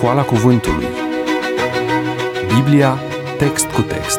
Școala Cuvântului. Biblia, text cu text.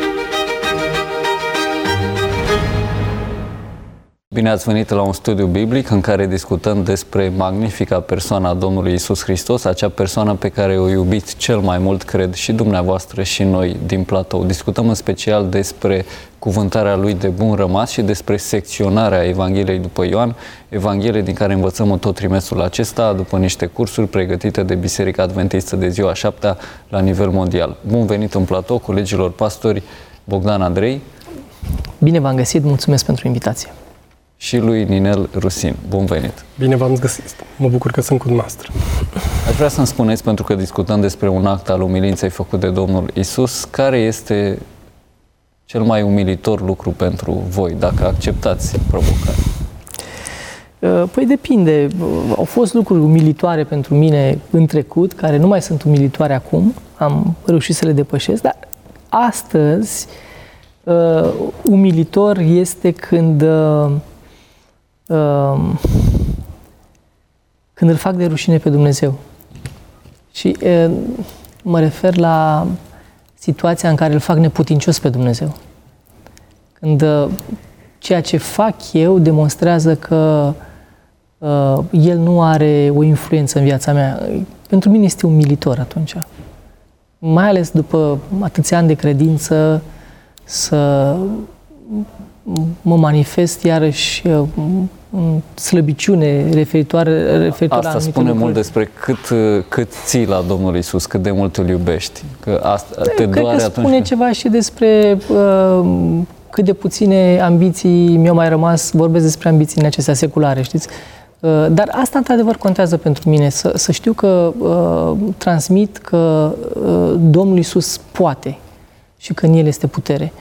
Bine ați venit la un studiu biblic în care discutăm despre magnifica persoana Domnului Iisus Hristos, acea persoană pe care o iubiți cel mai mult, cred, și dumneavoastră și noi din platou. Discutăm în special despre cuvântarea Lui de bun rămas și despre secționarea Evangheliei după Ioan, Evanghelie din care învățăm în tot trimestrul acesta, după niște cursuri pregătite de Biserica Adventistă de ziua 7 la nivel mondial. Bun venit în platou colegilor pastori Bogdan Andrei. Bine v-am găsit, mulțumesc pentru invitație. Și lui Ninel Rusin. Bun venit! Bine v-am găsit! Mă bucur că sunt cu dumneavoastră. Aș vrea să-mi spuneți, pentru că discutăm despre un act al umilinței făcut de Domnul Iisus, care este cel mai umilitor lucru pentru voi, dacă acceptați provocarea? Păi depinde. Au fost lucruri umilitoare pentru mine în trecut, care nu mai sunt umilitoare acum. Am reușit să le depășesc, dar astăzi umilitor este când îl fac de rușine pe Dumnezeu. Și mă refer la situația în care îl fac neputincios pe Dumnezeu. Când ceea ce fac eu demonstrează că El nu are o influență în viața mea. Pentru mine este umilitor atunci. Mai ales după atâția ani de credință, să mă manifest iarăși în slăbiciune referitoare Asta spune mult despre cât ții la Domnul Iisus, cât de mult îl iubești. Că asta te doare atunci. Cred că spune ceva și despre cât de puține ambiții mi-au mai rămas. Vorbesc despre ambițiile acestea seculare, știți? Dar asta într-adevăr contează pentru mine, să știu că transmit că Domnul Iisus poate și că în El este putere.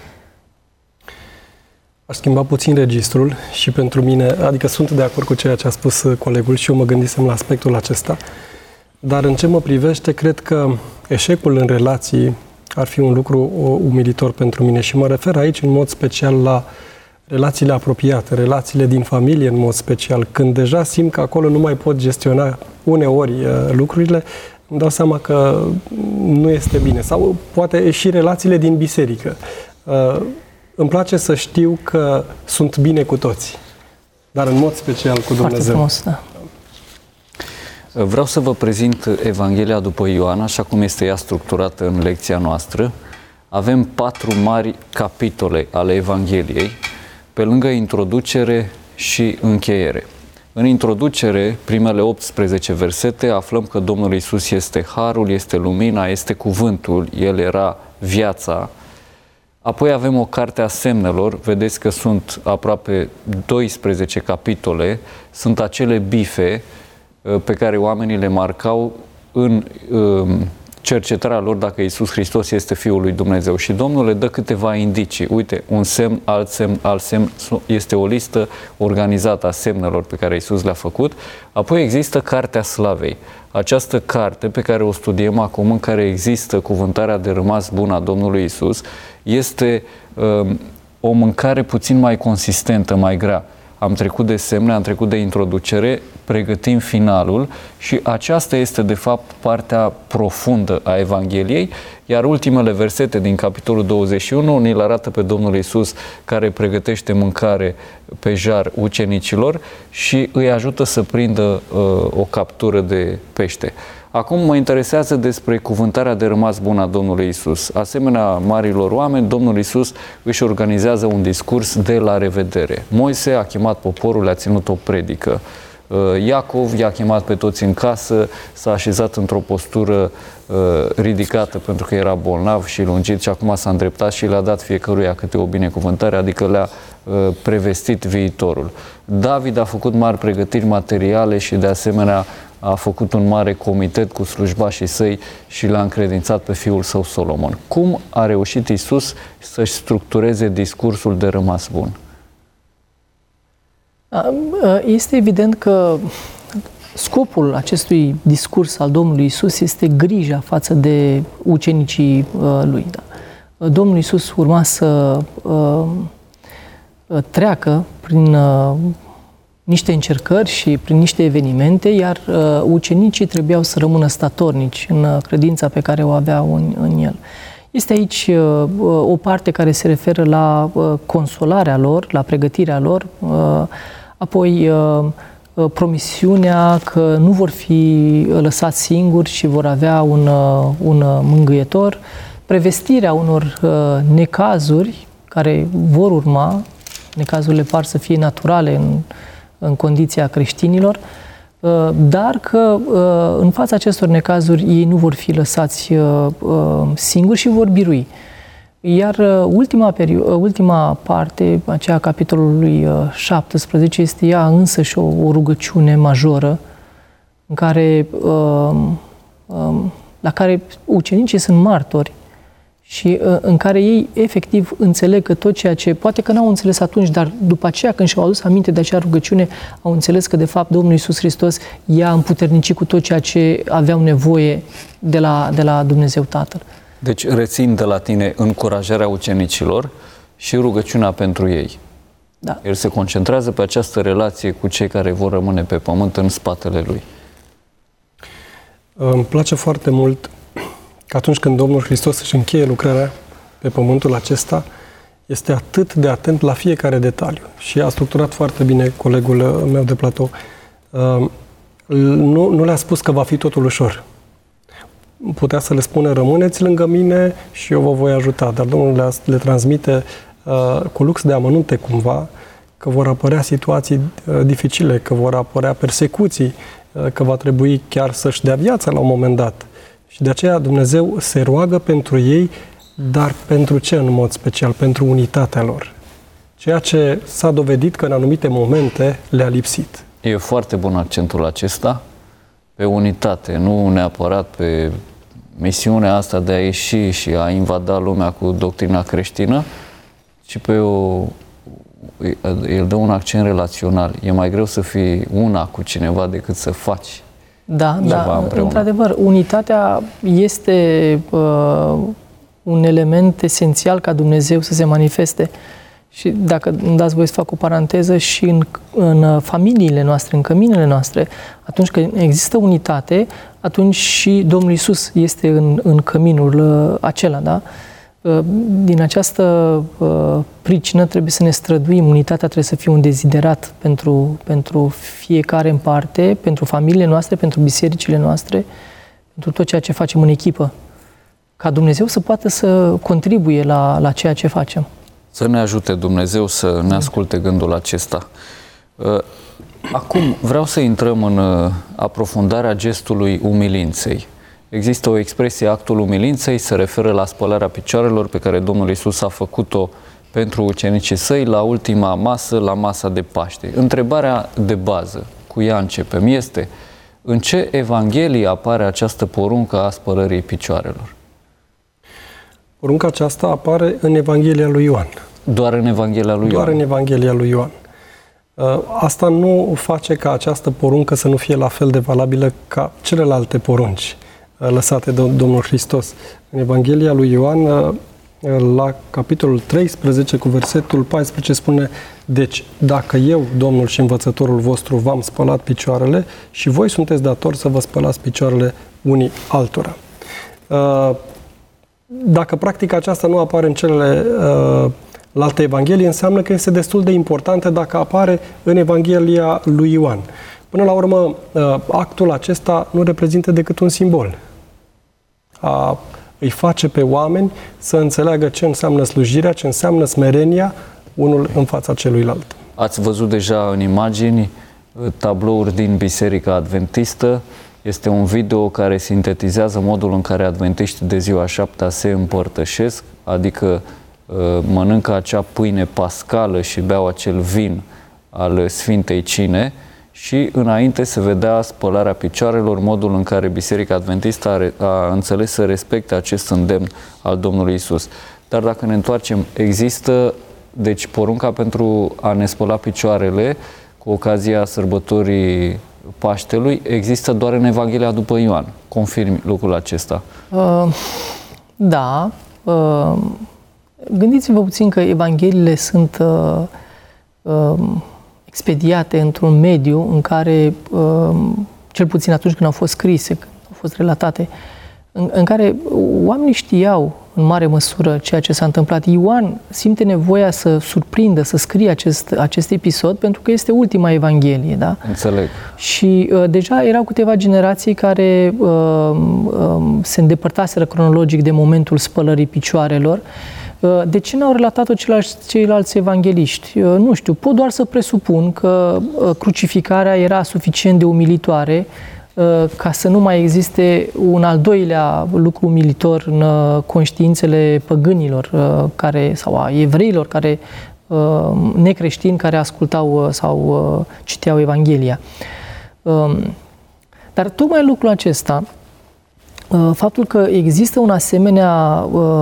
Aș schimba puțin registrul și pentru mine, adică sunt de acord cu ceea ce a spus colegul și eu mă gândisem la aspectul acesta, dar în ce mă privește, cred că eșecul în relații ar fi un lucru umilitor pentru mine și mă refer aici în mod special la relațiile apropiate, relațiile din familie în mod special, când deja simt că acolo nu mai pot gestiona uneori lucrurile, îmi dau seama că nu este bine. Sau poate și relațiile din biserică. Îmi place să știu că sunt bine cu toți, dar în mod special cu Dumnezeu. Foarte frumos, da. Vreau să vă prezint Evanghelia după Ioan, așa cum este ea structurată în lecția noastră. Avem 4 mari capitole ale Evangheliei, pe lângă introducere și încheiere. În introducere, primele 18 versete, aflăm că Domnul Iisus este Harul, este Lumina, este Cuvântul, El era viața. Apoi avem o carte a semnelor, vedeți că sunt aproape 12 capitole, sunt acele bife pe care oamenii le marcau în cercetarea lor dacă Iisus Hristos este Fiul lui Dumnezeu. Și Domnul le dă câteva indicii. Uite, un semn, alt semn, alt semn. Este o listă organizată a semnelor pe care Iisus le-a făcut. Apoi există Cartea Slavei. Această carte pe care o studiem acum, în care există cuvântarea de rămas bun a Domnului Iisus, este o mâncare puțin mai consistentă, mai grea. Am trecut de semne, am trecut de introducere, pregătim finalul și aceasta este de fapt partea profundă a Evangheliei, iar ultimele versete din capitolul 21 ne-l arată pe Domnul Iisus care pregătește mâncare pe jar ucenicilor și îi ajută să prindă o captură de pește. Acum mă interesează despre cuvântarea de rămas bun a Domnului Iisus. Asemenea marilor oameni, Domnul Iisus își organizează un discurs de la revedere. Moise a chemat poporul, le-a ținut o predică. Iacov i-a chemat pe toți în casă, s-a așezat într-o postură ridicată pentru că era bolnav și lungit și acum s-a îndreptat și le-a dat fiecăruia câte o binecuvântare, adică le-a prevestit viitorul. David a făcut mari pregătiri materiale și de asemenea a făcut un mare comitet cu slujbașii săi și l-a încredințat pe fiul său Solomon. Cum a reușit Iisus să-și structureze discursul de rămas bun? Este evident că scopul acestui discurs al Domnului Iisus este grija față de ucenicii lui. Domnul Iisus urma să treacă prin niște încercări și prin niște evenimente, iar ucenicii trebuiau să rămână statornici în credința pe care o aveau în el. Este aici o parte care se referă la consolarea lor, la pregătirea lor, apoi promisiunea că nu vor fi lăsați singuri și vor avea un mângâietor, prevestirea unor necazuri care vor urma, necazurile par să fie naturale în condiția creștinilor, dar că în fața acestor necazuri ei nu vor fi lăsați singuri și vor birui. Iar ultima parte, aceea capitolului 17, este ea însă și o rugăciune majoră în care, la care ucenicii sunt martori și în care ei efectiv înțeleg că tot ceea ce, poate că n-au înțeles atunci, dar după aceea când și-au adus aminte de acea rugăciune, au înțeles că de fapt Domnul Iisus Hristos i-a împuternicit cu tot ceea ce aveau nevoie de la Dumnezeu Tatăl. Deci rețin de la tine încurajarea ucenicilor și rugăciunea pentru ei. Da. El se concentrează pe această relație cu cei care vor rămâne pe pământ în spatele lui. Îmi place foarte mult că atunci când Domnul Hristos își încheie lucrarea pe pământul acesta, este atât de atent la fiecare detaliu. Și a structurat foarte bine colegul meu de platou. Nu le-a spus că va fi totul ușor. Putea să le spună, rămâneți lângă mine și eu vă voi ajuta. Dar Domnul le transmite cu lux de amănunte cumva că vor apărea situații dificile, că vor apărea persecuții, că va trebui chiar să-și dea viața la un moment dat. Și de aceea Dumnezeu se roagă pentru ei, dar pentru ce în mod special? Pentru unitatea lor. Ceea ce s-a dovedit că în anumite momente le-a lipsit. E foarte bun accentul acesta pe unitate, nu neapărat pe misiunea asta de a ieși și a invada lumea cu doctrina creștină, ci pe el dă un accent relațional. E mai greu să fii una cu cineva decât să faci. Da, într-adevăr, unitatea este un element esențial ca Dumnezeu să se manifeste. Și dacă îmi dați voie să fac o paranteză, și în familiile noastre, în căminele noastre, atunci când există unitate, atunci și Domnul Iisus este în căminul acela, da? Din această pricină trebuie să ne străduim. Unitatea trebuie să fie un deziderat pentru fiecare în parte, pentru familiile noastre, pentru bisericile noastre, pentru tot ceea ce facem în echipă, ca Dumnezeu să poată să contribuie la ceea ce facem. Să ne ajute Dumnezeu să ne asculte gândul acesta. Acum vreau să intrăm în aprofundarea gestului umilinței. Există o expresie, actul umilinței, se referă la spălarea picioarelor pe care Domnul Iisus a făcut-o pentru ucenicii săi la ultima masă, la masa de Paște. Întrebarea de bază, cu ea începem, este: în ce Evanghelie apare această poruncă a spălării picioarelor? Porunca aceasta apare în Evanghelia lui Ioan. Doar în Evanghelia lui Ioan? Doar în Evanghelia lui Ioan. Asta nu face ca această poruncă să nu fie la fel de valabilă ca celelalte porunci lăsate de Domnul Hristos. În Evanghelia lui Ioan, la capitolul 13, cu versetul 14, spune: deci, dacă eu, Domnul și învățătorul vostru, v-am spălat picioarele, și voi sunteți datori să vă spălați picioarele unii altora. Dacă practica aceasta nu apare în celelalte Evanghelii, înseamnă că este destul de importantă dacă apare în Evanghelia lui Ioan. Până la urmă, actul acesta nu reprezintă decât un simbol. Îi face pe oameni să înțeleagă ce înseamnă slujirea, ce înseamnă smerenia unul în fața celuilalt. Ați văzut deja în imagini tablouri din Biserica Adventistă. Este un video care sintetizează modul în care adventiștii de ziua 7-a se împărtășesc, adică mănâncă acea pâine pascală și beau acel vin al Sfintei Cine, și înainte se vedea spălarea picioarelor, modul în care Biserica Adventistă a înțeles să respecte acest îndemn al Domnului Iisus. Dar dacă ne întoarcem, există deci porunca pentru a ne spăla picioarele cu ocazia sărbătorii Paștelui, există doar în Evanghelia după Ioan. Confirmi lucrul acesta? Da. Gândiți-vă puțin că Evangheliile sunt expediate într-un mediu în care, cel puțin atunci când au fost scrise, când au fost relatate, în care oamenii știau în mare măsură ceea ce s-a întâmplat. Ioan simte nevoia să surprindă, să scrie acest episod, pentru că este ultima Evanghelie, da? Înțeleg. Și deja erau câteva generații care se îndepărtaseră cronologic de momentul spălării picioarelor. De ce n-au relatat-o ceilalți evangeliști? Nu știu, pot doar să presupun că crucificarea era suficient de umilitoare ca să nu mai existe un al doilea lucru umilitor în conștiințele păgânilor sau a evreilor necreștini care ascultau sau citeau Evanghelia. Dar tocmai lucrul acesta, faptul că există un asemenea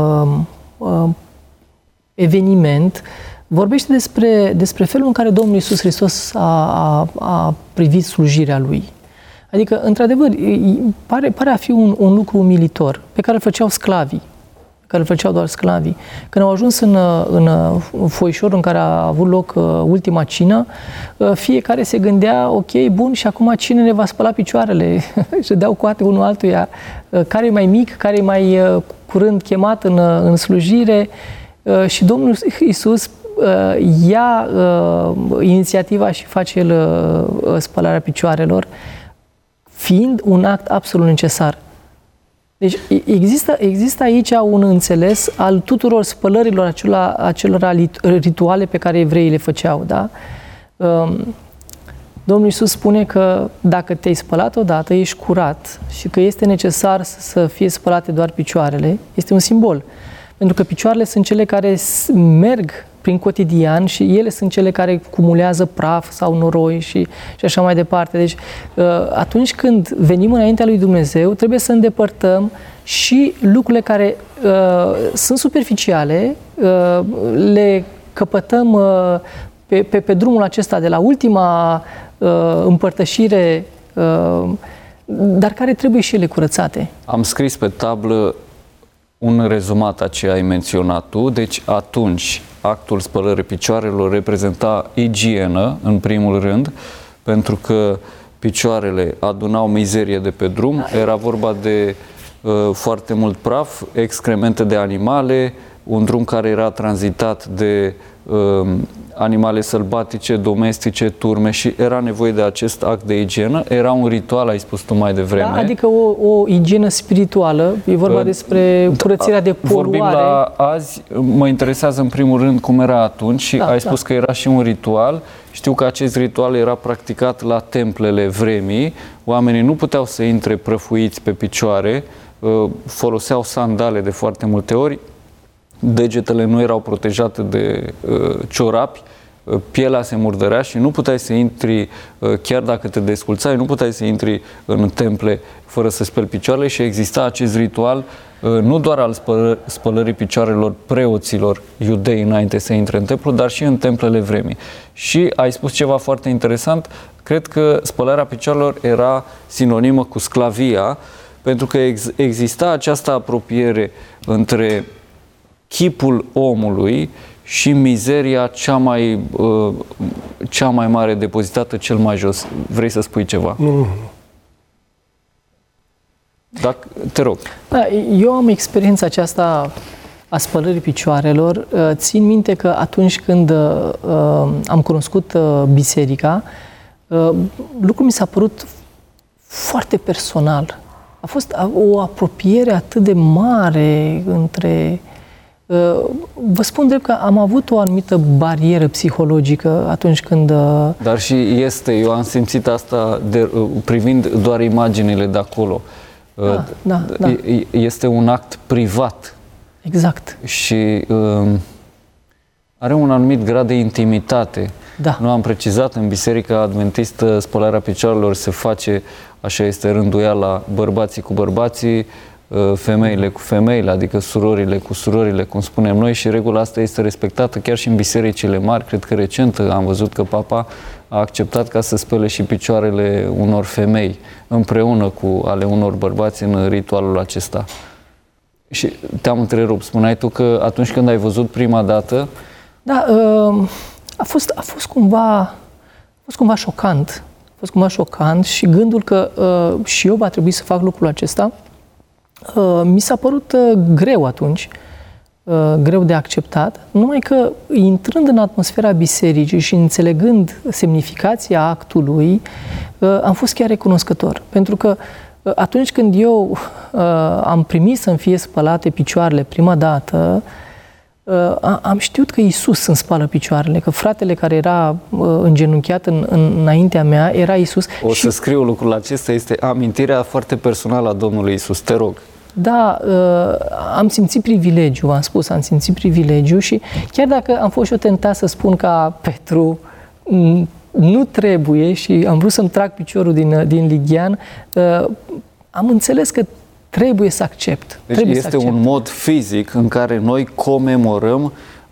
eveniment, vorbește despre felul în care Domnul Iisus Hristos a privit slujirea Lui. Adică, într-adevăr, pare a fi un lucru umilitor, pe care îl făceau sclavii, doar sclavii. Când au ajuns în foișorul în care a avut loc ultima cină, fiecare se gândea, ok, bun, și acum cine ne va spăla picioarele? Și dădeau coate unul altuia, care e mai mic, care e mai curând chemat în slujire. Și Domnul Iisus ia inițiativa și face El spălarea picioarelor, fiind un act absolut necesar. Deci există aici un înțeles al tuturor spălărilor acelora rituale pe care evreii le făceau, da? Domnul Iisus spune că dacă te-ai spălat odată, ești curat și că este necesar să fie spălate doar picioarele, este un simbol. Pentru că picioarele sunt cele care merg prin cotidian și ele sunt cele care cumulează praf sau noroi și așa mai departe. Deci, atunci când venim înaintea lui Dumnezeu, trebuie să îndepărtăm și lucrurile care sunt superficiale, le căpătăm pe drumul acesta de la ultima împărtășire, dar care trebuie și ele curățate. Am scris pe tablă un rezumat a ce ai menționat tu. Deci atunci actul spălării picioarelor reprezenta igienă în primul rând, pentru că picioarele adunau mizerie de pe drum, era vorba de foarte mult praf, excremente de animale, un drum care era tranzitat de animale sălbatice, domestice, turme și era nevoie de acest act de igienă. Era un ritual, ai spus tu mai devreme. Da, adică o igienă spirituală, e vorba despre curățirea de poluare. Vorbim la azi, mă interesează în primul rând cum era atunci și ai spus că era și un ritual. Știu că acest ritual era practicat la templele vremii, oamenii nu puteau să intre prăfuiți pe picioare, foloseau sandale de foarte multe ori, degetele nu erau protejate de ciorapi, pielea se murdărea și nu puteai să intri, chiar dacă te desculțai, nu puteai să intri în temple fără să speli picioarele și exista acest ritual nu doar al spălării picioarelor preoților iudei înainte să intre în templu, dar și în templele vremii. Și ai spus ceva foarte interesant, cred că spălarea picioarelor era sinonimă cu sclavia, pentru că exista această apropiere între chipul omului și mizeria cea mai mare depozitată cel mai jos. Vrei să spui ceva? Nu. Dacă, te rog. Da, eu am experiența aceasta a spălării picioarelor. Țin minte că atunci când am cunoscut biserica, lucrul mi s-a părut foarte personal. A fost o apropiere atât de mare între... Vă spun drept că am avut o anumită barieră psihologică atunci când... Dar și eu am simțit asta privind doar imaginile de acolo. Da. Este un act privat. Exact. Și are un anumit grad de intimitate. Da. Nu am precizat, în Biserica Adventistă spălarea picioarelor se face, așa este rânduiala, bărbații cu bărbații, femeile cu femeile, adică surorile cu surorile, cum spunem noi, și regula asta este respectată chiar și în bisericile mari. Cred că recent am văzut că Papa a acceptat ca să spele și picioarele unor femei împreună cu ale unor bărbați în ritualul acesta. Și te-am întrerupt, spuneai tu că atunci când ai văzut prima dată... Da, a fost cumva fost cumva șocant. A fost cumva șocant și gândul că și eu va trebui să fac lucrul acesta mi s-a părut greu atunci, greu de acceptat, numai că intrând în atmosfera bisericii și înțelegând semnificația actului, am fost chiar recunoscător. Pentru că atunci când eu am primit să-mi fie spălate picioarele prima dată, am știut că Iisus îmi spală picioarele, că fratele care era îngenunchiat înaintea mea era Iisus. Să scriu lucrul acesta, este amintirea foarte personală a Domnului Iisus, te rog. Da, am simțit privilegiu, v-am spus, am simțit privilegiu și chiar dacă am fost și eu tentat să spun ca Petru, nu trebuie și am vrut să-mi trag piciorul din lighean, am înțeles că trebuie să accept. Deci este un mod fizic în care noi comemorăm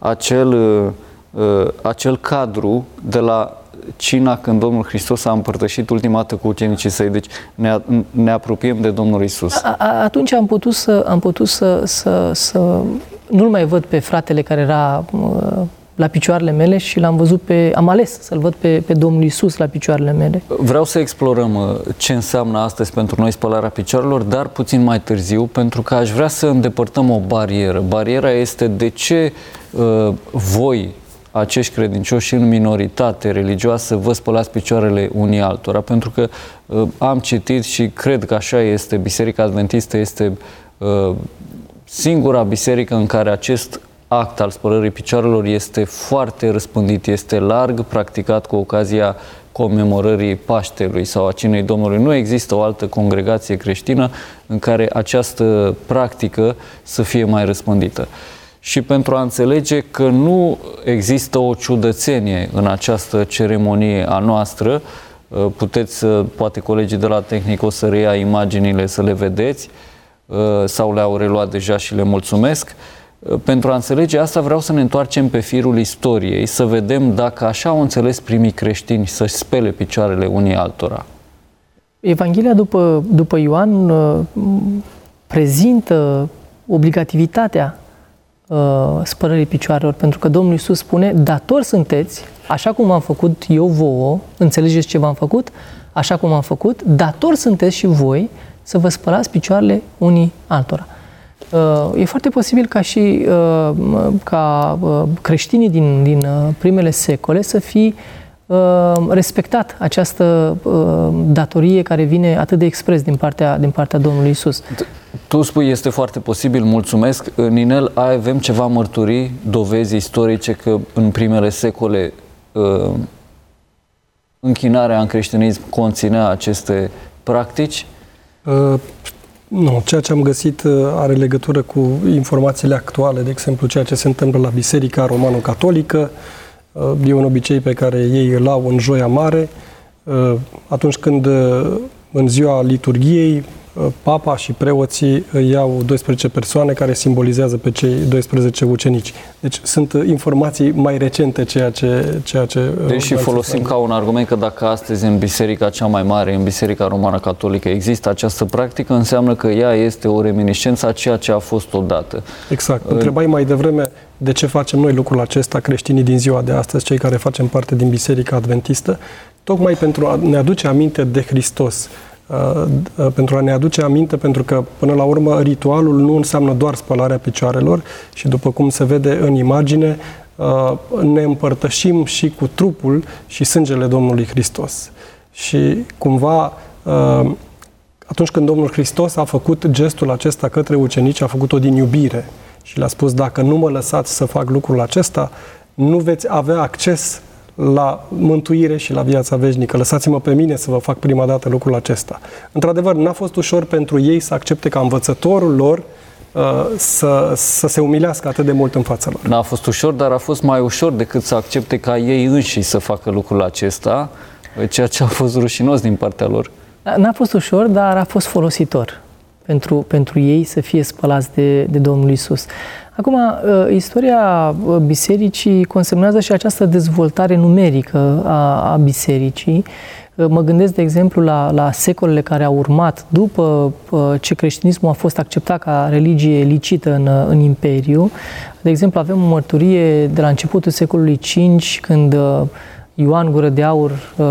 acel cadru de la cina când Domnul Hristos a împărtășit ultima dată cu ucenicii săi. Deci ne apropiem de Domnul Iisus. Atunci am putut să nu-l mai văd pe fratele care era la picioarele mele și am ales să-l văd pe Domnul Iisus la picioarele mele. Vreau să explorăm ce înseamnă astăzi pentru noi spălarea picioarelor, dar puțin mai târziu, pentru că aș vrea să îndepărtăm o barieră. Bariera este de ce voi, acești credincioși în minoritate religioasă, vă spălați picioarele unii altora, pentru că am citit și cred că așa este, Biserica Adventistă este singura biserică în care acest act al spălării picioarelor este foarte răspândit, este larg practicat cu ocazia comemorării Paștelui sau a Cinei Domnului. Nu există o altă congregație creștină în care această practică să fie mai răspândită. Și pentru a înțelege că nu există o ciudățenie în această ceremonie a noastră, poate colegii de la tehnic o să reia imaginile să le vedeți, sau le-au reluat deja și le mulțumesc. Pentru a înțelege asta vreau să ne întoarcem pe firul istoriei, să vedem dacă așa au înțeles primii creștini să-și spele picioarele unii altora. Evanghelia după Ioan prezintă obligativitatea spălării picioarelor, pentru că Domnul Iisus spune: datori sunteți, așa cum am făcut eu vouă, înțelegeți ce v-am făcut? Așa cum am făcut, datori sunteți și voi să vă spălați picioarele unii altora. E foarte posibil ca creștinii din primele secole să fi respectat această datorie care vine atât de expres din partea Domnului Iisus. Tu spui, este foarte posibil, mulțumesc. Ninel, avem ceva mărturii, dovezi istorice că în primele secole închinarea în creștinism conținea aceste practici? Nu, ceea ce am găsit are legătură cu informațiile actuale, de exemplu ceea ce se întâmplă la Biserica Romano-Catolică. E un obicei pe care ei îl au în Joia Mare, atunci când în ziua liturghiei papa și preoții iau 12 persoane care simbolizează pe cei 12 ucenici. Deci sunt informații mai recente ceea ce Deși folosim ca un argument că dacă astăzi în biserica cea mai mare, în Biserica Romană Catolică, există această practică, înseamnă că ea este o reminiscență a ceea ce a fost odată. Exact. Întrebai mai devreme de ce facem noi lucrul acesta, creștinii din ziua de astăzi, cei care facem parte din Biserica Adventistă, tocmai pentru a ne aduce aminte de Hristos. Pentru a ne aduce aminte, pentru că până la urmă ritualul nu înseamnă doar spălarea picioarelor și după cum se vede în imagine, ne împărtășim și cu trupul și sângele Domnului Hristos. Și cumva atunci când Domnul Hristos a făcut gestul acesta către ucenici, a făcut-o din iubire și le-a spus: dacă nu mă lăsați să fac lucrul acesta, nu veți avea acces la mântuire și la viața veșnică. Lăsați-mă pe mine să vă fac prima dată lucrul acesta. Într-adevăr, n-a fost ușor pentru ei să accepte ca învățătorul lor să se umilească atât de mult în fața lor. N-a fost ușor, dar a fost mai ușor decât să accepte ca ei înși să facă lucrul acesta, ceea ce a fost rușinos din partea lor. N-a fost ușor, dar a fost folositor pentru ei să fie spălați de Domnul Iisus. Acum, istoria bisericii consemnează și această dezvoltare numerică a bisericii. Mă gândesc, de exemplu, la secolele care au urmat după ce creștinismul a fost acceptat ca religie licită în Imperiu. De exemplu, avem o mărturie de la începutul secolului V, când Ioan Gură de Aur,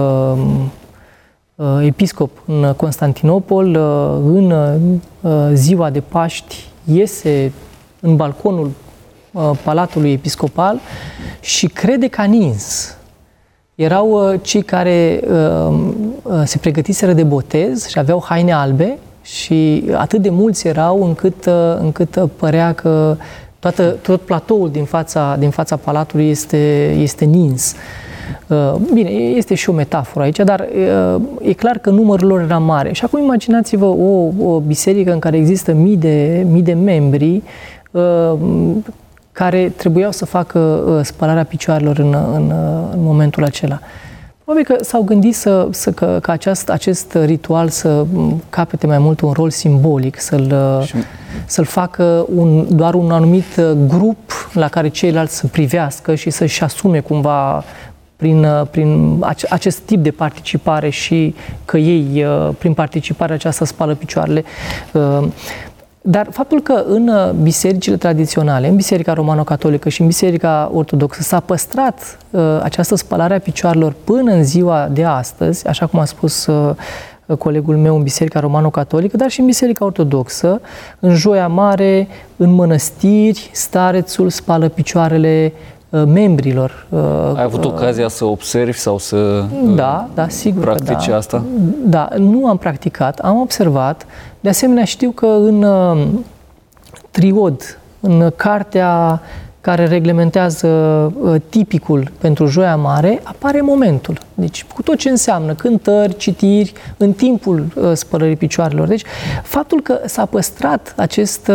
episcop în Constantinopol, în ziua de Paști, iese în balconul Palatului Episcopal și crede că a nins. Erau cei care se pregătiseră de botez și aveau haine albe și atât de mulți erau încât părea că tot platoul din fața palatului este nins. Bine, este și o metaforă aici, dar e clar că numărul lor era mare. Și acum imaginați-vă o biserică în care există mii de membri care trebuiau să facă spălarea picioarelor în momentul acela. Probabil că s-au gândit ca acest ritual să capete mai mult un rol simbolic, să-l facă doar un anumit grup la care ceilalți să privească și să-și asume cumva prin acest tip de participare și că ei, prin participarea aceasta, spală picioarele. Dar faptul că în bisericile tradiționale, în Biserica Romano-Catolică și în Biserica Ortodoxă s-a păstrat această spălare a picioarelor până în ziua de astăzi, așa cum a spus colegul meu în Biserica Romano-Catolică, dar și în Biserica Ortodoxă, în Joia Mare, în mănăstiri, starețul spală picioarele membrilor. Ai avut ocazia să observi sau să sigur practici asta? Da, nu am practicat, am observat. De asemenea, știu că în Triod, în cartea care reglementează tipicul pentru Joia Mare, apare momentul. Deci, cu tot ce înseamnă cântări, citiri, în timpul spălării picioarelor. Deci, faptul că s-a păstrat acest,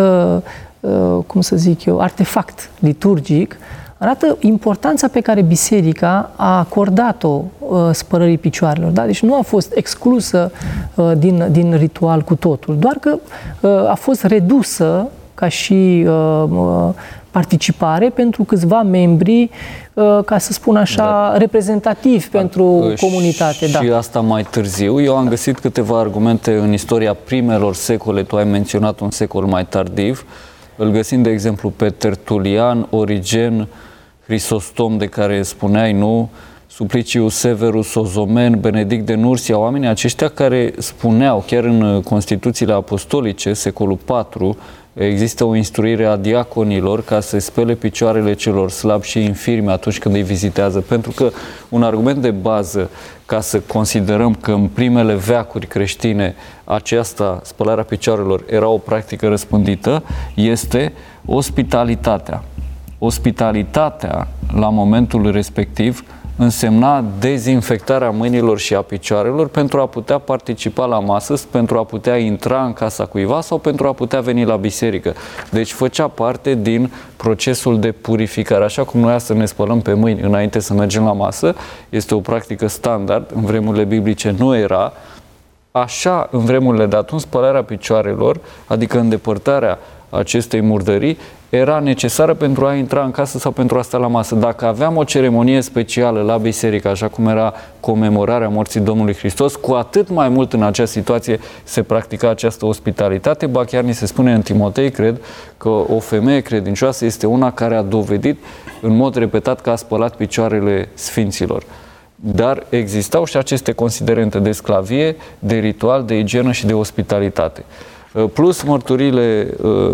artefact liturgic, arată importanța pe care biserica a acordat-o spălării picioarelor. Da? Deci nu a fost exclusă din ritual cu totul, doar că a fost redusă ca și participare pentru câțiva membri, ca să spun așa, reprezentativi pentru comunitate. Și asta mai târziu. Eu am găsit câteva argumente în istoria primelor secole, tu ai menționat un secol mai tardiv. Îl găsim, de exemplu, pe Tertulian, Origen, Hristostom, de care spuneai, nu? Suplicius Severus, Ozomen, Benedict de Nursia, oamenii aceștia care spuneau, chiar în Constituțiile Apostolice, secolul IV, există o instruire a diaconilor ca să spele picioarele celor slabi și infirmi atunci când îi vizitează. Pentru că un argument de bază ca să considerăm că în primele veacuri creștine aceasta, spălarea picioarelor, era o practică răspândită, este ospitalitatea. Ospitalitatea, la momentul respectiv, însemna dezinfectarea mâinilor și a picioarelor pentru a putea participa la masă, pentru a putea intra în casa cuiva sau pentru a putea veni la biserică. Deci făcea parte din procesul de purificare. Așa cum noi să ne spălăm pe mâini înainte să mergem la masă, este o practică standard, în vremurile biblice nu era, așa în vremurile de atunci spălarea picioarelor, adică îndepărtarea acestei murdării, era necesară pentru a intra în casă sau pentru a sta la masă. Dacă aveam o ceremonie specială la biserică, așa cum era comemorarea morții Domnului Hristos, cu atât mai mult în acea situație se practica această ospitalitate. Ba chiar ni se spune în Timotei, cred, că o femeie credincioasă este una care a dovedit în mod repetat că a spălat picioarele sfinților. Dar existau și aceste considerente de sclavie, de ritual, de igienă și de ospitalitate. Plus mărturile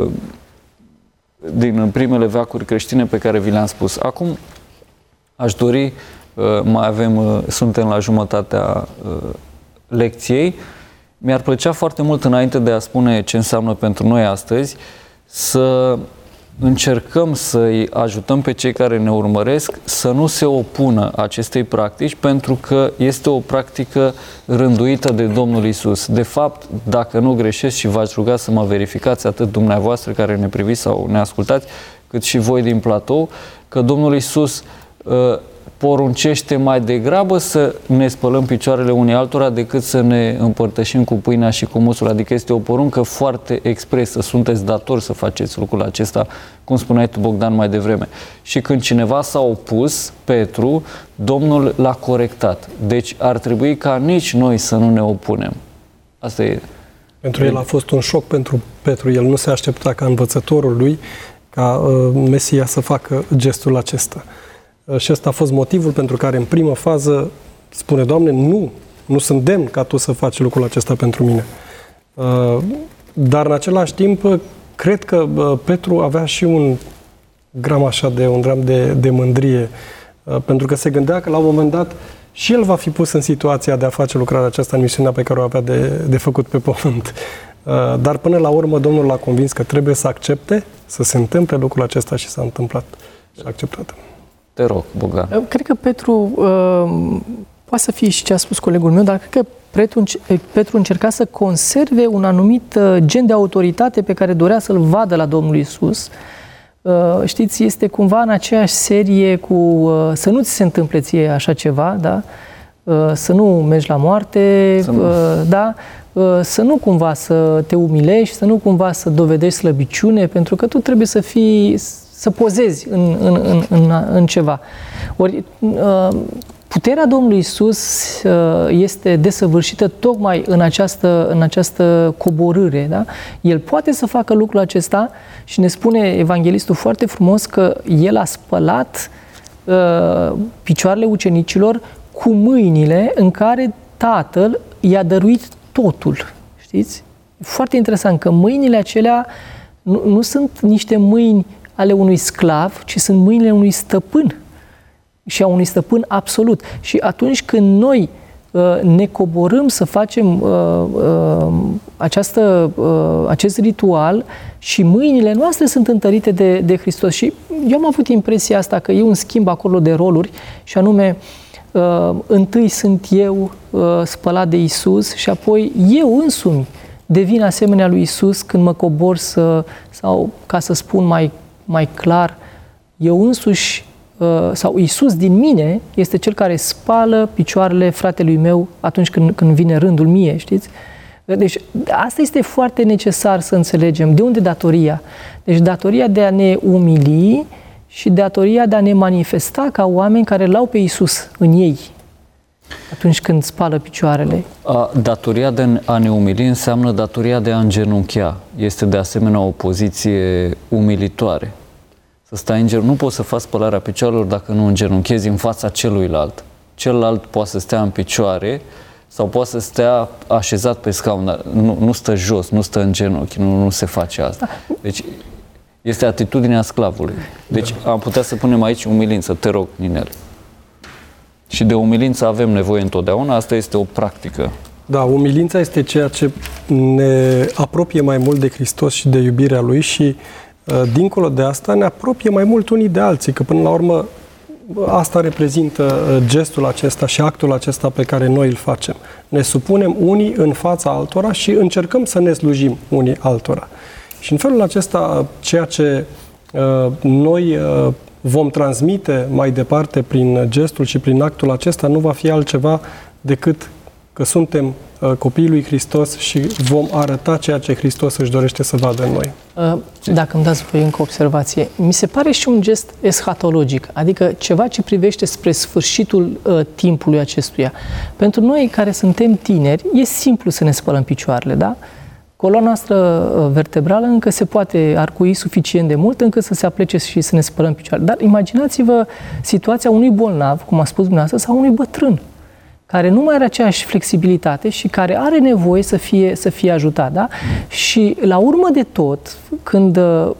din primele veacuri creștine pe care vi le-am spus. Acum aș dori, suntem la jumătatea lecției, mi-ar plăcea foarte mult, înainte de a spune ce înseamnă pentru noi astăzi, să încercăm să-i ajutăm pe cei care ne urmăresc să nu se opună acestei practici, pentru că este o practică rânduită de Domnul Iisus. De fapt, dacă nu greșesc, și v-aș ruga să mă verificați, atât dumneavoastră care ne priviți sau ne ascultați, cât și voi din platou, că Domnul Iisus poruncește mai degrabă să ne spălăm picioarele unii altora decât să ne împărtășim cu pâinea și cu musul. Adică este o poruncă foarte expresă. Sunteți datori să faceți lucrul acesta, cum spuneai tu, Bogdan, mai devreme. Și când cineva s-a opus, Petru, Domnul l-a corectat. Deci ar trebui ca nici noi să nu ne opunem. Asta e. Pentru el a fost un șoc pentru Petru. El nu se aștepta ca învățătorul lui, ca Mesia, să facă gestul acesta. Și ăsta a fost motivul pentru care în primă fază spune: Doamne, nu sunt demn ca Tu să faci lucrul acesta pentru mine. Dar în același timp, cred că Petru avea și un gram de mândrie, pentru că se gândea că la un moment dat și el va fi pus în situația de a face lucrarea aceasta în misiunea pe care o avea de făcut pe pământ. Dar până la urmă Domnul l-a convins că trebuie să accepte, să se întâmple lucrul acesta și s-a întâmplat și a acceptat. Te rog, Bogdan. Cred că Petru, poate să fie și ce a spus colegul meu, dar cred că Petru încerca să conserve un anumit gen de autoritate pe care dorea să-l vadă la Domnul Iisus. Știți, este cumva în aceeași serie cu să nu ți se întâmple ție așa ceva, da? Să nu mergi la moarte, da? Să nu cumva să te umilești, să nu cumva să dovedești slăbiciune, pentru că tu trebuie să pozezi în ceva. Ori puterea Domnului Iisus este desăvârșită tocmai în această coborâre. Da? El poate să facă lucrul acesta și ne spune evanghelistul foarte frumos că El a spălat picioarele ucenicilor cu mâinile în care Tatăl i-a dăruit totul. Știți? E foarte interesant că mâinile acelea nu sunt niște mâini ale unui sclav, ci sunt mâinile unui stăpân. Și a unui stăpân absolut. Și atunci când noi ne coborâm să facem acest ritual și mâinile noastre sunt întărite de Hristos. Și eu am avut impresia asta că e un schimb acolo de roluri și anume întâi sunt eu spălat de Iisus și apoi eu însumi devin asemenea lui Iisus când mă cobor sau ca să spun mai clar, eu însuși sau Iisus din mine este cel care spală picioarele fratelui meu atunci când vine rândul mie, știți? Deci asta este foarte necesar să înțelegem. De unde datoria? Deci datoria de a ne umili și datoria de a ne manifesta ca oameni care l-au pe Iisus în ei atunci când spală picioarele. Datoria de a ne umili înseamnă datoria de a îngenunchea. Este de asemenea o poziție umilitoare. Să stai în genunchi, nu poți să faci spălarea picioarelor dacă nu îngenunchezi în fața celuilalt. Celălalt poate să stea în picioare sau poate să stea așezat pe scaun, dar nu stă jos, nu stă în genunchi, nu se face asta. Deci este atitudinea sclavului. Deci am putea să punem aici umilință. Te rog, Ninel. Și de umilință avem nevoie întotdeauna, asta este o practică. Da, umilința este ceea ce ne apropie mai mult de Hristos și de iubirea Lui și dincolo de asta ne apropie mai mult unii de alții, că până la urmă asta reprezintă gestul acesta și actul acesta pe care noi îl facem. Ne supunem unii în fața altora și încercăm să ne slujim unii altora. Și în felul acesta, ceea ce noi vom transmite mai departe prin gestul și prin actul acesta nu va fi altceva decât că suntem copiii lui Hristos și vom arăta ceea ce Hristos își dorește să vadă în noi. Dacă îmi dați voi încă o observație, mi se pare și un gest eschatologic, adică ceva ce privește spre sfârșitul timpului acestuia. Pentru noi care suntem tineri, e simplu să ne spălăm picioarele, da? Coloana noastră vertebrală încă se poate arcui suficient de mult încât să se aplece și să ne spălăm picioarele. Dar imaginați-vă situația unui bolnav, cum a spus dumneavoastră, sau unui bătrân, care nu mai are aceeași flexibilitate și care are nevoie să fie ajutat. Da? Și la urmă de tot, când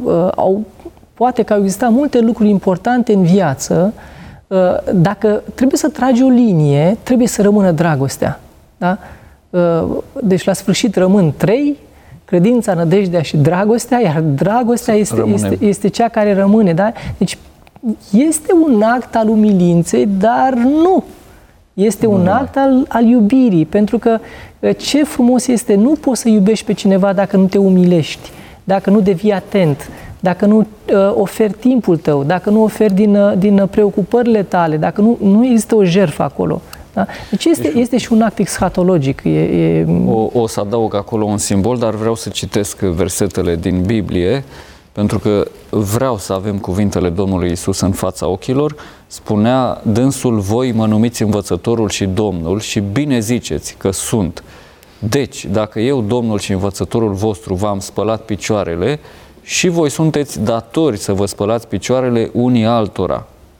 poate că au existat multe lucruri importante în viață, dacă trebuie să tragi o linie, trebuie să rămână dragostea. Da? Deci la sfârșit rămân 3, credința, nădejdea și dragostea, iar dragostea este cea care rămâne. Da? Deci este un act al umilinței, dar nu. Este un act al iubirii, pentru că ce frumos este, nu poți să iubești pe cineva dacă nu te umilești, dacă nu devii atent, dacă nu oferi timpul tău, dacă nu oferi din preocupările tale, dacă nu există o jertfă acolo. Da? Deci este și un act eschatologic. O să adaug acolo un simbol, dar vreau să citesc versetele din Biblie, pentru că vreau să avem cuvintele Domnului Iisus în fața ochilor. Spunea dânsul: voi mă numiți învățătorul și Domnul și bine ziceți că sunt. Deci, dacă eu, Domnul și învățătorul vostru, v-am spălat picioarele, și voi sunteți datori să vă spălați picioarele unii altora.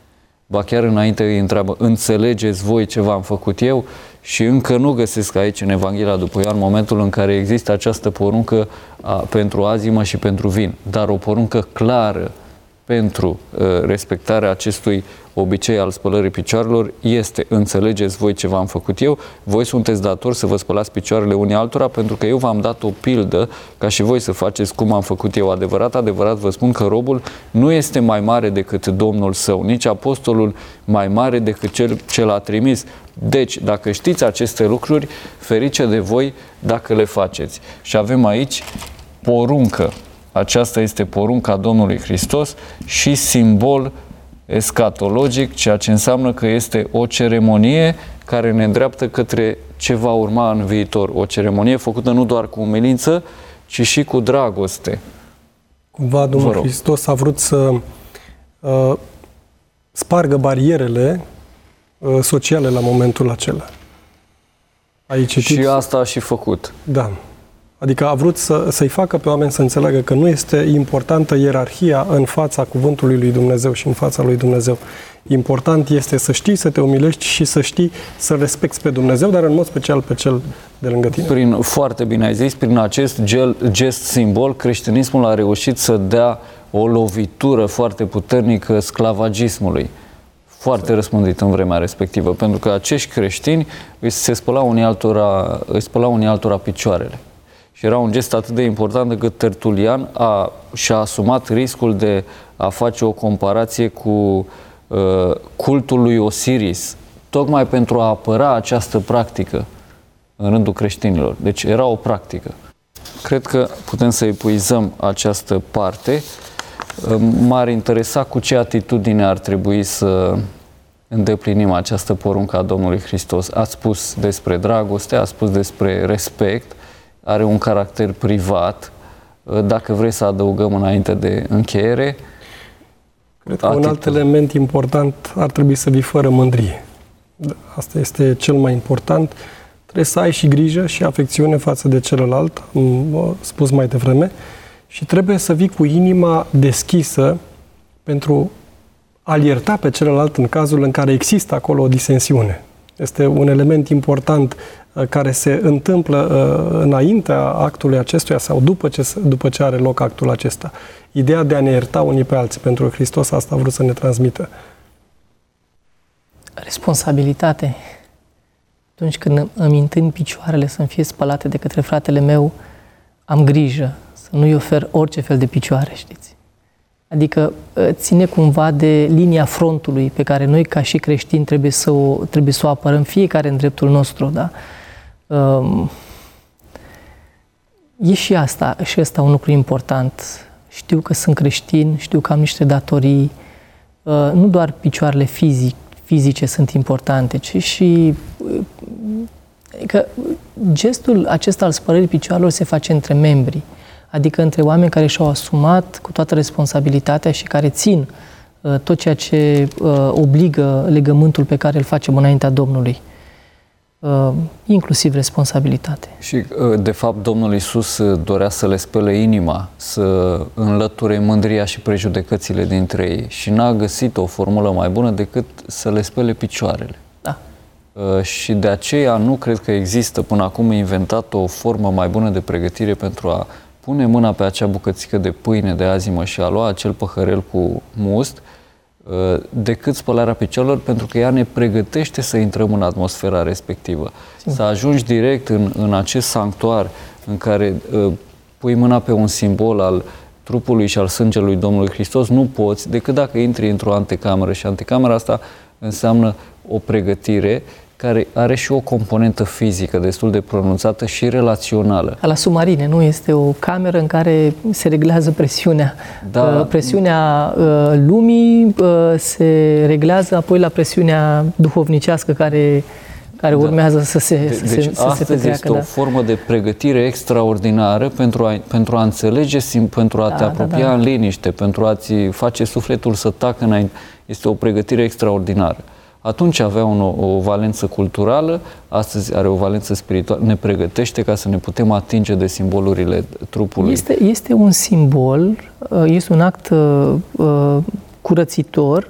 ba chiar înainte îi întreabă, înțelegeți voi ce v-am făcut eu? Și încă nu găsesc aici în Evanghelia după Ioan momentul în care există această poruncă pentru azimă și pentru vin, dar o poruncă clară pentru respectarea acestui obicei al spălării picioarelor este: înțelegeți voi ce v-am făcut eu, voi sunteți datori să vă spălați picioarele unii altora, pentru că eu v-am dat o pildă ca și voi să faceți cum am făcut eu. Adevărat, adevărat vă spun că robul nu este mai mare decât Domnul său, nici apostolul mai mare decât cel ce l-a trimis. Deci, dacă știți aceste lucruri, ferice de voi dacă le faceți. Și avem aici poruncă. Aceasta este porunca Domnului Hristos și simbol escatologic, ceea ce înseamnă că este o ceremonie care ne îndreaptă către ce va urma în viitor. O ceremonie făcută nu doar cu umilință, ci și cu dragoste. Cumva Domnul Hristos a vrut să spargă barierele sociale la momentul acela. Și asta a și făcut. Da. Adică a vrut să-i facă pe oameni să înțeleagă că nu este importantă ierarhia în fața cuvântului lui Dumnezeu și în fața lui Dumnezeu. Important este să știi să te umilești și să știi să respecti pe Dumnezeu, dar în mod special pe cel de lângă tine. Foarte bine ai zis, prin acest gest simbol, creștinismul a reușit să dea o lovitură foarte puternică sclavagismului, foarte răspândit în vremea respectivă, pentru că acești creștini se spălau unii altora picioarele. Și era un gest atât de important încât Tertulian și-a asumat riscul de a face o comparație cu cultul lui Osiris, tocmai pentru a apăra această practică în rândul creștinilor. Deci era o practică. Cred că putem să epuizăm această parte. M-ar interesa cu ce atitudine ar trebui să îndeplinim această poruncă a Domnului Hristos. Ați spus despre dragoste, ați spus despre respect, are un caracter privat. Dacă vrei să adăugăm înainte de încheiere... Cred că un alt element important ar trebui să vii fără mândrie. Asta este cel mai important. Trebuie să ai și grijă și afecțiune față de celălalt, am spus mai devreme, și trebuie să vii cu inima deschisă pentru a-l ierta pe celălalt în cazul în care există acolo o disensiune. Este un element important care se întâmplă înaintea actului acestuia sau după ce are loc actul acesta. Ideea de a ne ierta unii pe alții, pentru că Hristos asta a vrut să ne transmită. Responsabilitate. Atunci când îmi întind picioarele să-mi fie spălate de către fratele meu, am grijă să nu-i ofer orice fel de picioare, știți? Adică ține cumva de linia frontului pe care noi ca și creștini trebuie să o apărăm fiecare în dreptul nostru, da? E și asta un lucru important. Știu că sunt creștin, știu că am niște datorii, nu doar picioarele fizice sunt importante, ci și că gestul acesta al spălării picioarelor se face între membri, adică între oameni care și-au asumat cu toată responsabilitatea și care țin tot ceea ce obligă legământul pe care îl facem înaintea Domnului. Inclusiv responsabilitate. Și, de fapt, Domnul Iisus dorea să le spele inima, să înlăture mândria și prejudecățile dintre ei și n-a găsit o formulă mai bună decât să le spele picioarele. Da. Și de aceea nu cred că există până acum inventat o formă mai bună de pregătire pentru a pune mâna pe acea bucățică de pâine de azimă și a lua acel păhărel cu must, decât spălarea picioarelor, pentru că ea ne pregătește să intrăm în atmosfera respectivă. Să ajungi direct în acest sanctuar în care pui mâna pe un simbol al trupului și al sângelui Domnului Hristos, nu poți decât dacă intri într-o antecameră, și antecamera asta înseamnă o pregătire care are și o componentă fizică destul de pronunțată și relațională. La submarine, nu? Este o cameră în care se reglează presiunea. Da. Presiunea lumii se reglează apoi la presiunea duhovnicească care urmează să se petreacă. Este o formă de pregătire extraordinară pentru a înțelege, pentru a te apropia în liniște, pentru a-ți face sufletul să tacă înainte. Este o pregătire extraordinară. Atunci avea o valență culturală, astăzi are o valență spirituală, ne pregătește ca să ne putem atinge de simbolurile trupului. Este un simbol, este un act curățitor,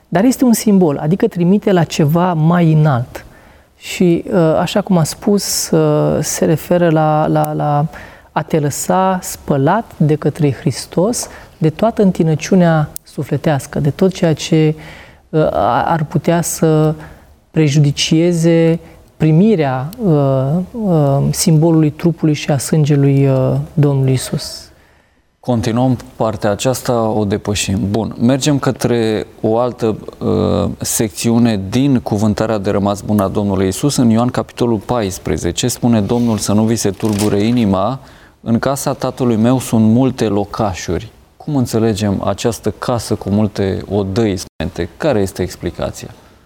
dar este un simbol, adică trimite la ceva mai înalt. Și, așa cum a spus, se referă la a te lăsa spălat de către Hristos de toată întinăciunea sufletească, de tot ceea ce ar putea să prejudicieze primirea simbolului trupului și a sângelui Domnului Iisus. Continuăm partea aceasta, o depășim. Bun, mergem către o altă secțiune din cuvântarea de rămas bun a Domnului Iisus. În Ioan capitolul 14 spune Domnul să nu vi se tulbure inima, în casa Tatălui meu sunt multe locașuri. Cum înțelegem această casă cu multe odăi? Care este explicația?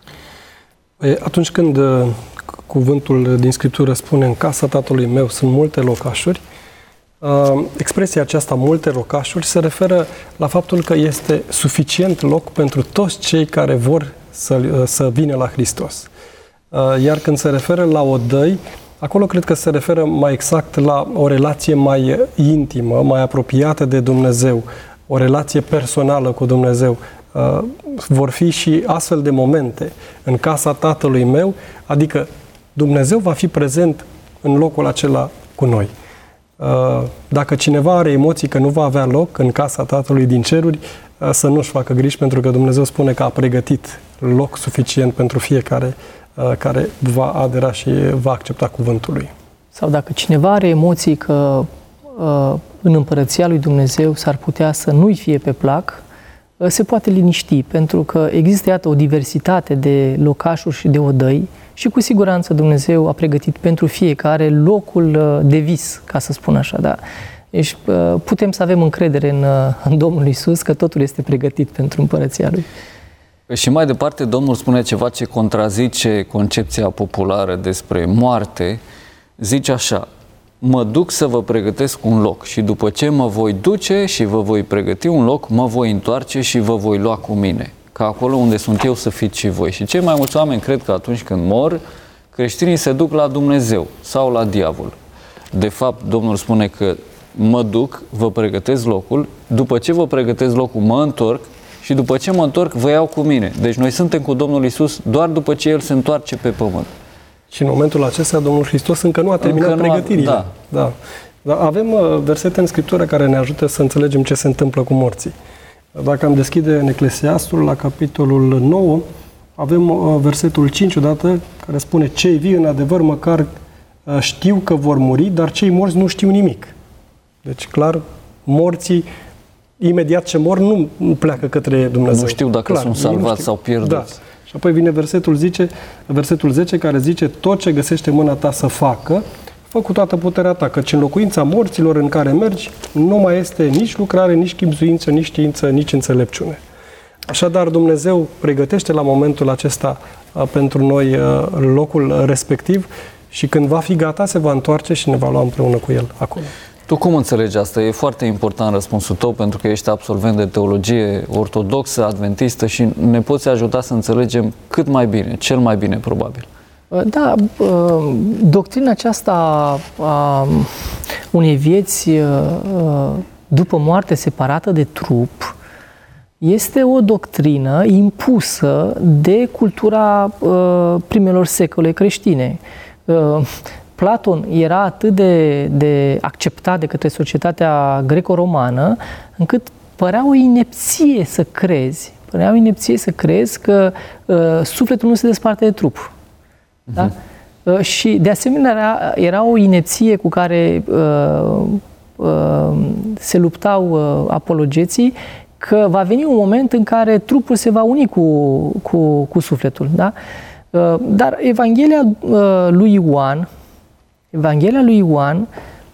Atunci când cuvântul din Scriptură spune în casa Tatălui meu sunt multe locașuri, expresia aceasta, multe locașuri, se referă la faptul că este suficient loc pentru toți cei care vor să vină la Hristos. Iar când se referă la odăi, acolo cred că se referă mai exact la o relație mai intimă, mai apropiată de Dumnezeu, o relație personală cu Dumnezeu. Vor fi și astfel de momente în casa Tatălui meu, adică Dumnezeu va fi prezent în locul acela cu noi. Dacă cineva are emoții că nu va avea loc în casa Tatălui din ceruri, să nu-și facă griji, pentru că Dumnezeu spune că a pregătit loc suficient pentru fiecare care va adera și va accepta cuvântul lui. Sau dacă cineva are emoții că în împărăția lui Dumnezeu s-ar putea să nu-i fie pe plac, se poate liniști, pentru că există, iată, o diversitate de locașuri și de odăi și cu siguranță Dumnezeu a pregătit pentru fiecare locul de vis, ca să spun așa, da? Deci putem să avem încredere în Domnul Iisus că totul este pregătit pentru împărăția Lui. Și mai departe, Domnul spune ceva ce contrazice concepția populară despre moarte. Zice așa: mă duc să vă pregătesc un loc și după ce mă voi duce și vă voi pregăti un loc, mă voi întoarce și vă voi lua cu mine, ca acolo unde sunt eu să fiți și voi. Și cei mai mulți oameni cred că atunci când mor, creștinii se duc la Dumnezeu sau la diavol. De fapt, Domnul spune că mă duc, vă pregătesc locul, după ce vă pregătesc locul, mă întorc și după ce mă întorc, vă iau cu mine. Deci noi suntem cu Domnul Iisus doar după ce El se întoarce pe pământ. Și în momentul acesta, Domnul Hristos încă nu a terminat pregătirile. Da. Dar avem versete în Scriptură care ne ajută să înțelegem ce se întâmplă cu morții. Dacă am deschide în Eclesiastul, la capitolul 9, avem versetul 5 odată, care spune: cei vii în adevăr măcar știu că vor muri, dar cei morți nu știu nimic. Deci, clar, morții, imediat ce mor, nu pleacă către Dumnezeu. Nu știu dacă sunt salvați sau pierduți. Da. Și apoi vine versetul 10, care zice: tot ce găsește mâna ta să facă, fă cu toată puterea ta, căci în locuința morților în care mergi nu mai este nici lucrare, nici chibzuință, nici știință, nici înțelepciune. Așadar, Dumnezeu pregătește la momentul acesta pentru noi locul respectiv și când va fi gata, se va întoarce și ne va lua împreună cu El acolo. Tu cum înțelegi asta? E foarte important răspunsul tău, pentru că ești absolvent de teologie ortodoxă, adventistă și ne poți ajuta să înțelegem cât mai bine, cel mai bine probabil. Da, doctrina aceasta a unei vieți după moarte separată de trup este o doctrină impusă de cultura primelor secole creștine. Platon era atât de acceptat de către societatea greco-romană, încât părea o inepție să crezi, că sufletul nu se desparte de trup. Da? Și de asemenea era o inepție cu care se luptau apologeții, că va veni un moment în care trupul se va uni cu sufletul. Da? Dar Evanghelia lui Ioan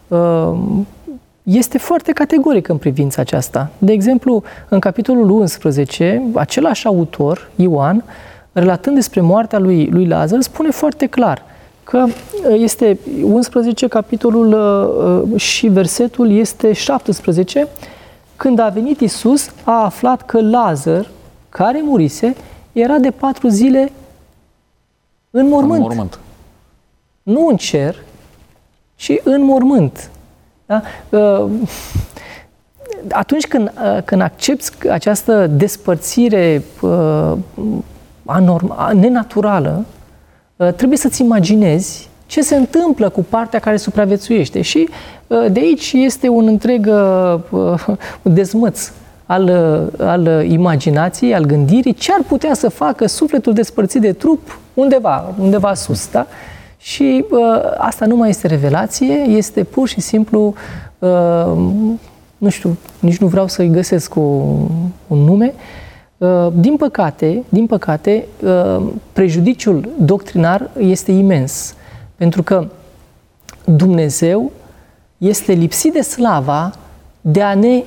este foarte categorică în privința aceasta. De exemplu, în capitolul 11, același autor, Ioan, relatând despre moartea lui Lazar, spune foarte clar că este 11, capitolul și versetul este 17, când a venit Iisus, a aflat că Lazar, care murise, era de 4 zile în mormânt. Nu în cer, ci în mormânt. Da? atunci când accepți această despărțire nenaturală, trebuie să-ți imaginezi ce se întâmplă cu partea care supraviețuiește. Și de aici este un întreg dezmăț al imaginației, al gândirii, ce ar putea să facă sufletul despărțit de trup undeva sus. Da? Și asta nu mai este revelație, este pur și simplu, nu știu, nici nu vreau să-i găsesc un nume. Din păcate, prejudiciul doctrinar este imens, pentru că Dumnezeu este lipsit de slava de a ne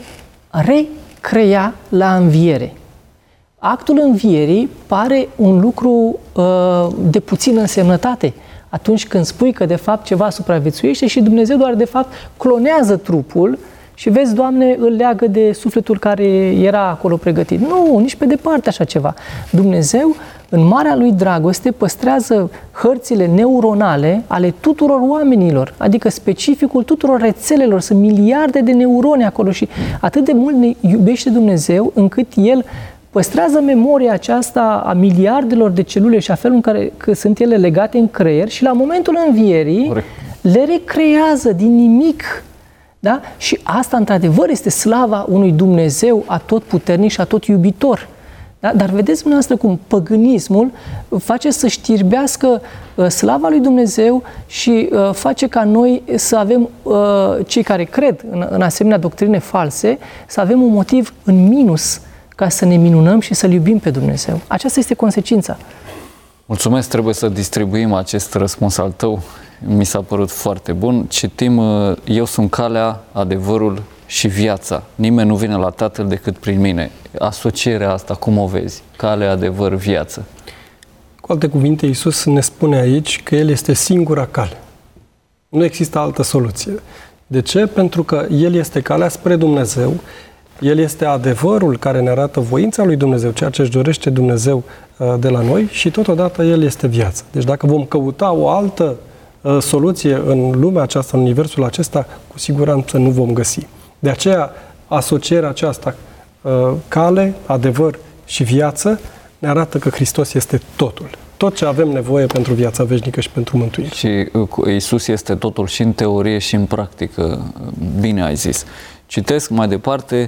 recrea la înviere. Actul învierii pare un lucru de puțină însemnătate atunci când spui că de fapt ceva supraviețuiește și Dumnezeu doar de fapt clonează trupul și vezi, Doamne, îl leagă de sufletul care era acolo pregătit. Nu, nici pe departe așa ceva. Dumnezeu, în marea lui dragoste, păstrează hărțile neuronale ale tuturor oamenilor, adică specificul tuturor rețelelor. Sunt miliarde de neuroni acolo și atât de mult ne iubește Dumnezeu încât El păstrează memoria aceasta a miliardelor de celule și a felul în care sunt ele legate în creier și la momentul învierii le recrează din nimic. Da? Și asta, într-adevăr, este slava unui Dumnezeu atotputernic și atotiubitor. Da? Dar vedeți dumneavoastră cum păgânismul face să știrbească slava lui Dumnezeu și face ca noi să avem, cei care cred în asemenea doctrine false, să avem un motiv în minus ca să ne minunăm și să-L iubim pe Dumnezeu. Aceasta este consecința. Mulțumesc, trebuie să distribuim acest răspuns al tău. Mi s-a părut foarte bun. Citim, eu sunt calea, adevărul și viața. Nimeni nu vine la Tatăl decât prin mine. Asocierea asta, cum o vezi? Cale, adevăr, viață. Cu alte cuvinte, Iisus ne spune aici că El este singura cale. Nu există altă soluție. De ce? Pentru că El este calea spre Dumnezeu, El este adevărul care ne arată voința lui Dumnezeu, ceea ce își dorește Dumnezeu de la noi și totodată El este viață. Deci dacă vom căuta o altă soluție în lumea aceasta, în universul acesta, cu siguranță nu vom găsi. De aceea, asocierea aceasta, cale, adevăr și viață, ne arată că Hristos este totul. Tot ce avem nevoie pentru viața veșnică și pentru mântuire. Și Iisus este totul și în teorie și în practică. Bine ai zis. Citesc mai departe,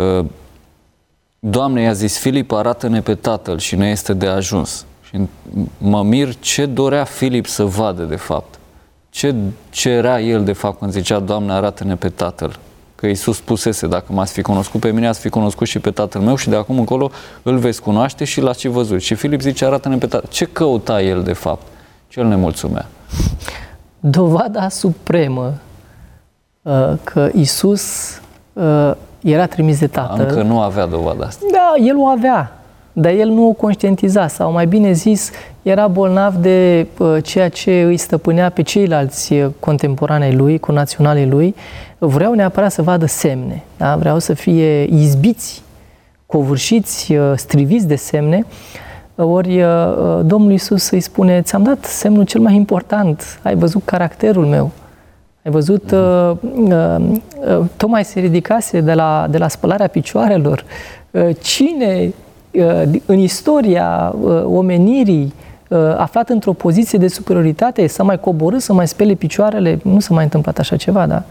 Doamne, i-a zis Filip, arată-ne pe Tatăl și ne este de ajuns. Și mă mir ce dorea Filip să vadă de fapt. Ce cerea el de fapt când zicea, Doamne, arată-ne pe Tatăl. Că Iisus spusese, dacă m-ați fi cunoscut pe mine, ați fi cunoscut și pe Tatăl meu și de acum încolo îl veți cunoaște și l-ați și văzut. Și Filip zice, arată-ne pe Tatăl. Ce căuta el de fapt? Ce îl nemulțumea? Dovada supremă că Iisus era trimis de Tatăl. Încă nu avea dovada asta. Da, el o avea, dar el nu o conștientiza, sau mai bine zis, era bolnav de ceea ce îi stăpânea pe ceilalți contemporanei lui, conaționalii lui. Vreau neapărat să vadă semne, da? Vreau să fie izbiți, covârșiți, striviți de semne. Ori Domnul Iisus îi spune, ți-am dat semnul cel mai important, ai văzut caracterul meu. Ai văzut, tocmai se ridicase de la spălarea picioarelor. Cine în istoria omenirii aflat într-o poziție de superioritate s-a mai coborât să mai spele picioarele? Nu s-a mai întâmplat așa ceva, da?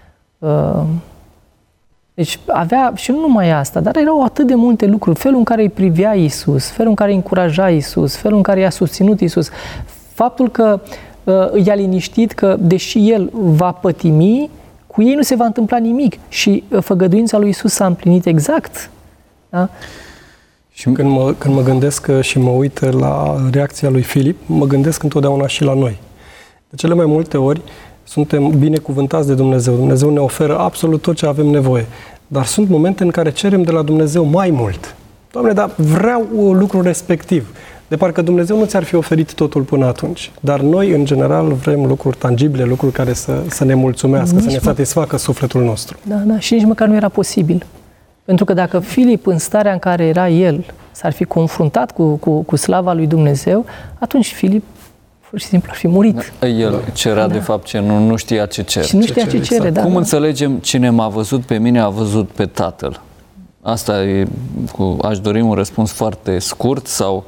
Deci avea, și nu numai asta, dar erau atât de multe lucruri. Felul în care îi privea Iisus, felul în care îi încuraja Iisus, felul în care i-a susținut Iisus. Faptul că i-a liniștit că, deși el va pătimi, cu ei nu se va întâmpla nimic. Și făgăduința lui Iisus s-a împlinit exact. Da? Și când mă gândesc și mă uit la reacția lui Filip, mă gândesc întotdeauna și la noi. De cele mai multe ori suntem binecuvântați de Dumnezeu. Dumnezeu ne oferă absolut tot ce avem nevoie. Dar sunt momente în care cerem de la Dumnezeu mai mult. Doamne, dar vreau lucrul respectiv. De parcă Dumnezeu nu ți-ar fi oferit totul până atunci. Dar noi, în general, vrem lucruri tangibile, lucruri care să ne mulțumească, să ne satisfacă sufletul nostru. Da, da, și nici măcar nu era posibil. Pentru că dacă Filip, în starea în care era el, s-ar fi confruntat cu slava lui Dumnezeu, atunci Filip pur și simplu ar fi murit. El cerea de fapt ce nu știa ce cere. Și nu știa ce cere, da. Cum înțelegem cine m-a văzut pe mine a văzut pe Tatăl? Asta e, aș dori un răspuns foarte scurt sau,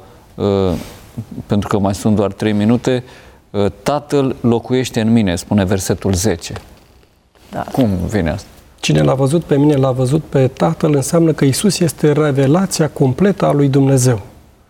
pentru că mai sunt doar 3 minute, Tatăl locuiește în mine, spune versetul 10. Da. Cum vine asta? Cine l-a văzut pe mine, l-a văzut pe Tatăl, înseamnă că Iisus este revelația completă a lui Dumnezeu.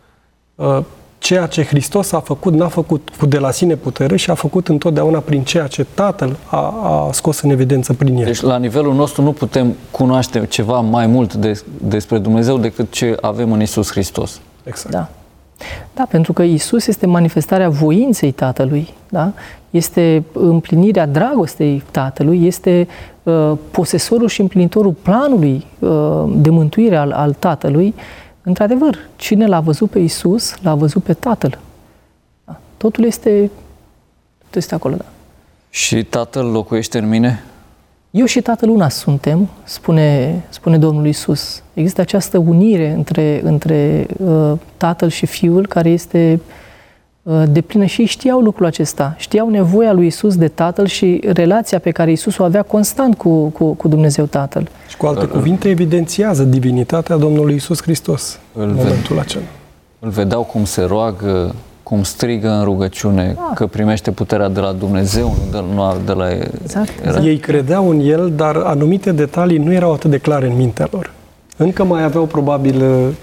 Ceea ce Hristos a făcut, n-a făcut de la sine putere și a făcut întotdeauna prin ceea ce Tatăl a scos în evidență prin El. Deci la nivelul nostru nu putem cunoaște ceva mai mult despre Dumnezeu decât ce avem în Iisus Hristos. Exact. Da. Da, pentru că Iisus este manifestarea voinței Tatălui, da? Este împlinirea dragostei Tatălui, este posesorul și împlinitorul planului de mântuire al Tatălui. Într-adevăr, cine l-a văzut pe Iisus, l-a văzut pe Tatăl. Da? Totul este acolo, da. Și Tatăl locuiește în mine? Eu și Tatăl una suntem, spune Domnul Iisus. Există această unire între Tatăl și Fiul, care este deplină, și ei știau lucrul acesta. Știau nevoia lui Iisus de Tatăl și relația pe care Iisus o avea constant cu Dumnezeu Tatăl. Și cu alte cuvinte evidențiază divinitatea Domnului Iisus Hristos în momentul acela. Îl vedeau cum se roagă, cum strigă în rugăciune, că primește puterea de la Dumnezeu, nu de la... Exact. Ei credeau în El, dar anumite detalii nu erau atât de clare în mintea lor. Încă mai aveau probabil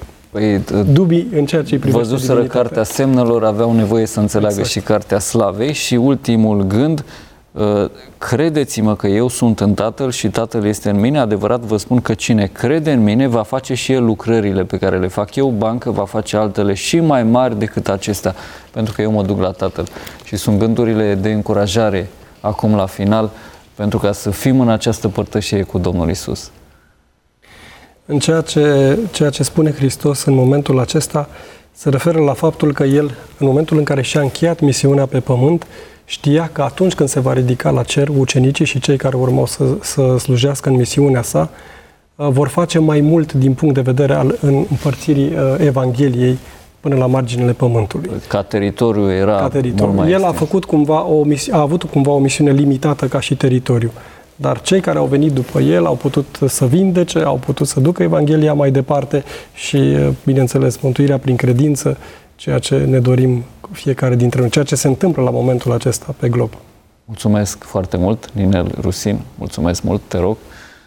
dubii în ceea ce îi privește văzuseră Cartea Semnelor, aveau nevoie să înțeleagă și Cartea Slavei. Și ultimul gând, credeți-mă că eu sunt în Tatăl și Tatăl este în mine. Adevărat vă spun că cine crede în mine va face și el lucrările pe care le fac eu, bancă va face altele și mai mari decât acestea, pentru că eu mă duc la Tatăl. Și sunt gândurile de încurajare acum la final, pentru ca să fim în această părtășie cu Domnul Iisus. În ceea ce spune Hristos în momentul acesta se referă la faptul că El, în momentul în care și-a încheiat misiunea pe pământ, știa că atunci când se va ridica la cer, ucenicii și cei care urmau să slujească în misiunea sa vor face mai mult din punct de vedere al împărțirii Evangheliei până la marginile pământului. Ca teritoriu era mult mai El a avut cumva o misiune limitată ca și teritoriu. Dar cei care au venit după el au putut să vindece, au putut să ducă Evanghelia mai departe și, bineînțeles, mântuirea prin credință, ceea ce ne dorim fiecare dintre noi, ceea ce se întâmplă la momentul acesta pe glob. Mulțumesc foarte mult, Ninel Rusin, mulțumesc mult, te rog.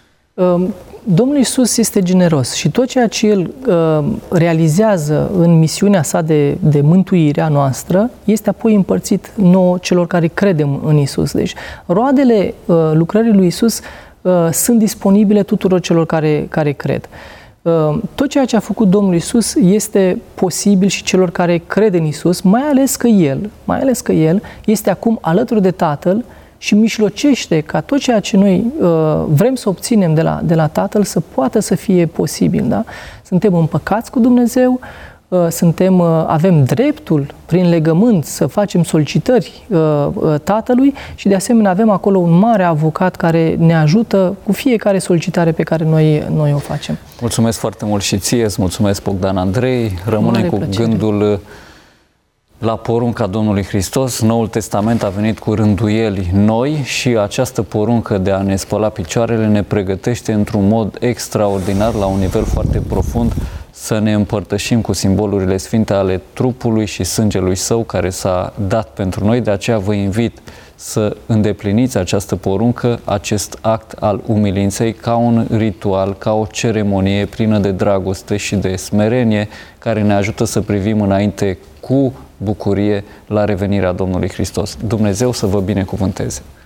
Domnul Iisus este generos și tot ceea ce El realizează în misiunea sa de mântuire a noastră este apoi împărțit nouă celor care credem în Iisus. Deci roadele lucrării lui Iisus sunt disponibile tuturor celor care cred. Tot ceea ce a făcut Domnul Iisus este posibil și celor care cred în Iisus, mai ales că El este acum alături de Tatăl și mijlocește ca tot ceea ce noi vrem să obținem de la Tatăl să poată să fie posibil. Da? Suntem împăcați cu Dumnezeu, avem dreptul prin legământ să facem solicitări Tatălui și de asemenea avem acolo un mare avocat care ne ajută cu fiecare solicitare pe care noi o facem. Mulțumesc foarte mult și ție, îți mulțumesc, Bogdan Andrei. Rămâne cu gândul la porunca Domnului Hristos. Noul Testament a venit cu rânduieli noi și această poruncă de a ne spăla picioarele ne pregătește într-un mod extraordinar, la un nivel foarte profund, să ne împărtășim cu simbolurile sfinte ale trupului și sângelui Său care s-a dat pentru noi. De aceea vă invit să îndepliniți această poruncă, acest act al umilinței, ca un ritual, ca o ceremonie plină de dragoste și de smerenie, care ne ajută să privim înainte cu bucurie la revenirea Domnului Hristos. Dumnezeu să vă binecuvânteze!